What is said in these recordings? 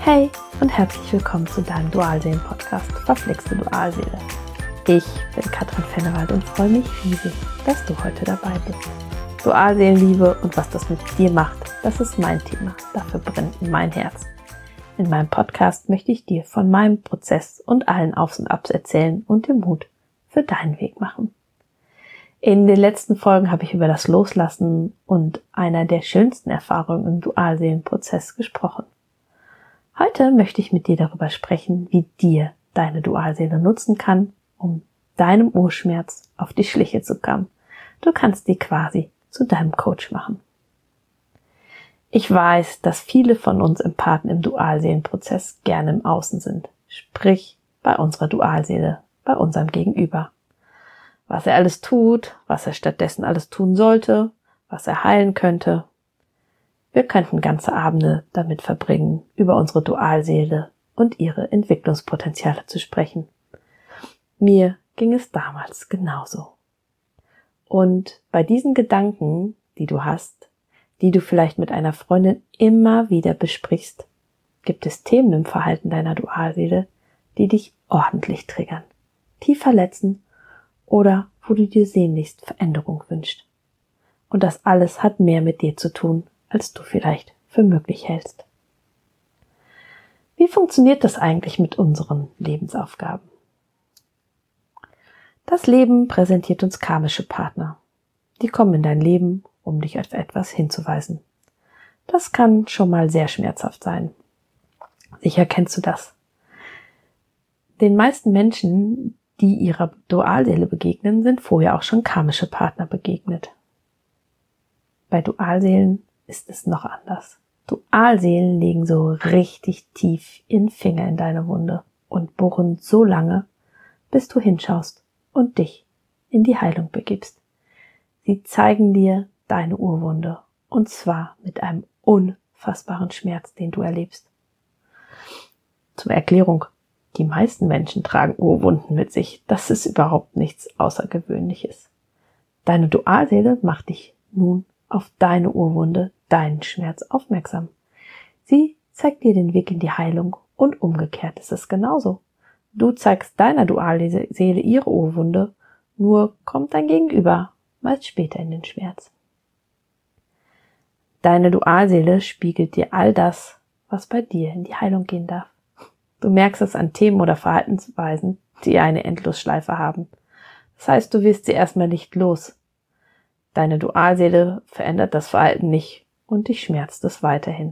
Hey und herzlich willkommen zu deinem Dualseelen-Podcast Verflixte Dualseele. Ich bin Katrin Fennewald und freue mich riesig, dass du heute dabei bist. Dualseelenliebe und was das mit dir macht, das ist mein Thema. Dafür brennt mein Herz. In meinem Podcast möchte ich dir von meinem Prozess und allen Aufs und Abs erzählen und den Mut für deinen Weg machen. In den letzten Folgen habe ich über das Loslassen und einer der schönsten Erfahrungen im Dualseelenprozess gesprochen. Heute möchte ich mit dir darüber sprechen, wie dir deine Dualseele nutzen kann, um deinem Urschmerz auf die Schliche zu kommen. Du kannst die quasi zu deinem Coach machen. Ich weiß, dass viele von uns Empathen im Dualseelenprozess gerne im Außen sind, sprich bei unserer Dualseele, bei unserem Gegenüber. Was er alles tut, was er stattdessen alles tun sollte, was er heilen könnte. Wir könnten ganze Abende damit verbringen, über unsere Dualseele und ihre Entwicklungspotenziale zu sprechen. Mir ging es damals genauso. Und bei diesen Gedanken, die du hast, die du vielleicht mit einer Freundin immer wieder besprichst, gibt es Themen im Verhalten deiner Dualseele, die dich ordentlich triggern, tief verletzen oder wo du dir sehnlichst Veränderung wünschst. Und das alles hat mehr mit dir zu tun, als du vielleicht für möglich hältst. Wie funktioniert das eigentlich mit unseren Lebensaufgaben? Das Leben präsentiert uns karmische Partner. Die kommen in dein Leben, um dich auf etwas hinzuweisen. Das kann schon mal sehr schmerzhaft sein. Sicher kennst du das. Den meisten Menschen, die ihrer Dualseele begegnen, sind vorher auch schon karmische Partner begegnet. Bei Dualseelen ist es noch anders. Dualseelen legen so richtig tief ihren Finger in deine Wunde und bohren so lange, bis du hinschaust und dich in die Heilung begibst. Sie zeigen dir deine Urwunde, und zwar mit einem unfassbaren Schmerz, den du erlebst. Zur Erklärung: Die meisten Menschen tragen Urwunden mit sich. Das ist überhaupt nichts Außergewöhnliches. Deine Dualseele macht dich nun auf deine Urwunde, deinen Schmerz aufmerksam. Sie zeigt dir den Weg in die Heilung und umgekehrt ist es genauso. Du zeigst deiner Dualseele ihre Urwunde, nur kommt dein Gegenüber meist später in den Schmerz. Deine Dualseele spiegelt dir all das, was bei dir in die Heilung gehen darf. Du merkst es an Themen oder Verhaltensweisen, die eine Endlosschleife haben. Das heißt, du wirst sie erstmal nicht los. Deine Dualseele verändert das Verhalten nicht und dich schmerzt es weiterhin.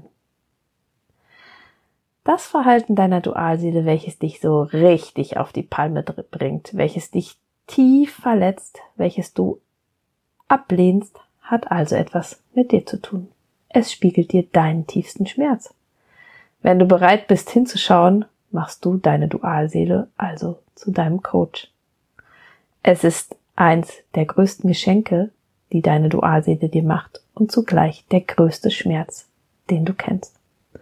Das Verhalten deiner Dualseele, welches dich so richtig auf die Palme bringt, welches dich tief verletzt, welches du ablehnst, hat also etwas mit dir zu tun. Es spiegelt dir deinen tiefsten Schmerz. Wenn du bereit bist hinzuschauen, machst du deine Dualseele also zu deinem Coach. Es ist eins der größten Geschenke, die deine Dualseele dir macht und zugleich der größte Schmerz, den du kennst.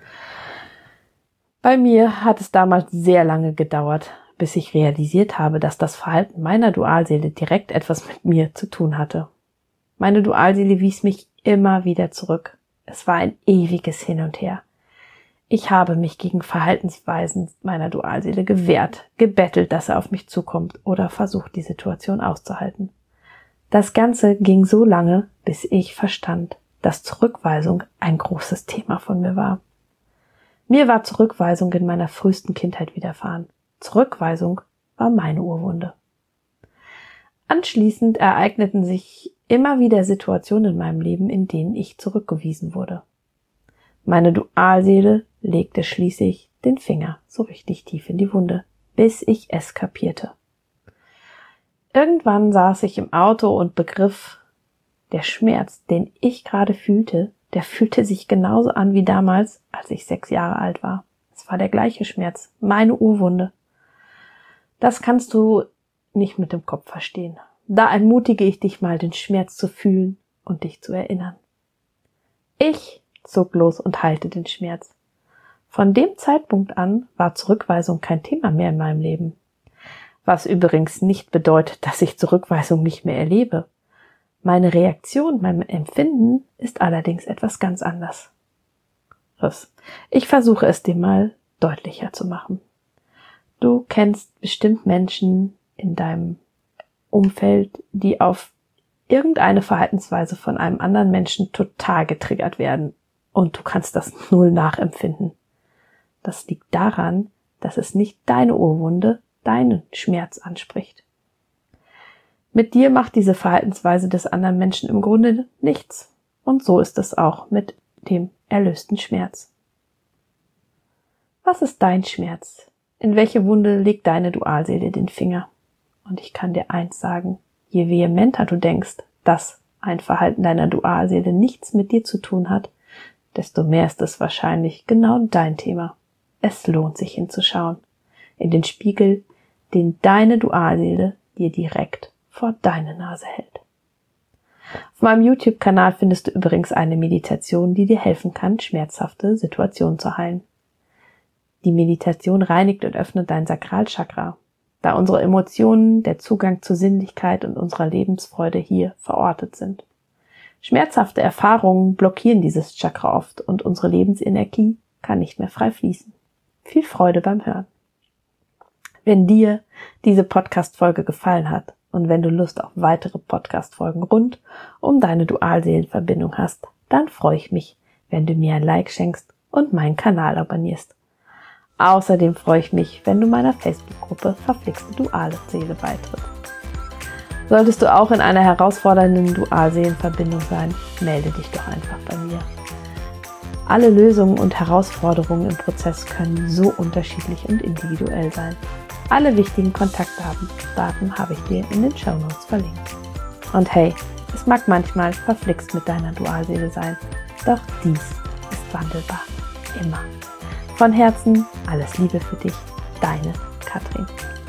Bei mir hat es damals sehr lange gedauert, bis ich realisiert habe, dass das Verhalten meiner Dualseele direkt etwas mit mir zu tun hatte. Meine Dualseele wies mich immer wieder zurück. Es war ein ewiges Hin und Her. Ich habe mich gegen Verhaltensweisen meiner Dualseele gewehrt, gebettelt, dass er auf mich zukommt oder versucht, die Situation auszuhalten. Das Ganze ging so lange, bis ich verstand, dass Zurückweisung ein großes Thema von mir war. Mir war Zurückweisung in meiner frühesten Kindheit widerfahren. Zurückweisung war meine Urwunde. Anschließend ereigneten sich immer wieder Situationen in meinem Leben, in denen ich zurückgewiesen wurde. Meine Dualseele legte schließlich den Finger so richtig tief in die Wunde, bis ich es kapierte. Irgendwann saß ich im Auto und begriff, der Schmerz, den ich gerade fühlte, der fühlte sich genauso an wie damals, als ich 6 Jahre alt war. Es war der gleiche Schmerz, meine Urwunde. Das kannst du nicht mit dem Kopf verstehen. Da ermutige ich dich mal, den Schmerz zu fühlen und dich zu erinnern. Ich zog los und heilte den Schmerz. Von dem Zeitpunkt an war Zurückweisung kein Thema mehr in meinem Leben. Was übrigens nicht bedeutet, dass ich Zurückweisung nicht mehr erlebe. Meine Reaktion, mein Empfinden ist allerdings etwas ganz anderes. Ich versuche es dir mal deutlicher zu machen. Du kennst bestimmt Menschen in deinem Umfeld, die auf irgendeine Verhaltensweise von einem anderen Menschen total getriggert werden und du kannst das null nachempfinden. Das liegt daran, dass es nicht deine Urwunde, deinen Schmerz anspricht. Mit dir macht diese Verhaltensweise des anderen Menschen im Grunde nichts. Und so ist es auch mit dem erlösten Schmerz. Was ist dein Schmerz? In welche Wunde legt deine Dualseele den Finger? Und ich kann dir eins sagen, je vehementer du denkst, dass ein Verhalten deiner Dualseele nichts mit dir zu tun hat, desto mehr ist es wahrscheinlich genau dein Thema. Es lohnt sich hinzuschauen. In den Spiegel, den deine Dualseele dir direkt vor deine Nase hält. Auf meinem YouTube-Kanal findest du übrigens eine Meditation, die dir helfen kann, schmerzhafte Situationen zu heilen. Die Meditation reinigt und öffnet dein Sakralchakra, da unsere Emotionen, der Zugang zur Sinnlichkeit und unserer Lebensfreude hier verortet sind. Schmerzhafte Erfahrungen blockieren dieses Chakra oft und unsere Lebensenergie kann nicht mehr frei fließen. Viel Freude beim Hören. Wenn dir diese Podcast-Folge gefallen hat und wenn du Lust auf weitere Podcast-Folgen rund um deine Dualseelenverbindung hast, dann freue ich mich, wenn du mir ein Like schenkst und meinen Kanal abonnierst. Außerdem freue ich mich, wenn du meiner Facebook-Gruppe Verflixte Duale Seele beitrittst. Solltest du auch in einer herausfordernden Dualseelenverbindung sein, melde dich doch einfach bei mir. Alle Lösungen und Herausforderungen im Prozess können so unterschiedlich und individuell sein. Alle wichtigen Kontaktdaten habe ich dir in den Shownotes verlinkt. Und hey, es mag manchmal verflixt mit deiner Dualseele sein, doch dies ist wandelbar. Immer. Von Herzen alles Liebe für dich, deine Katrin.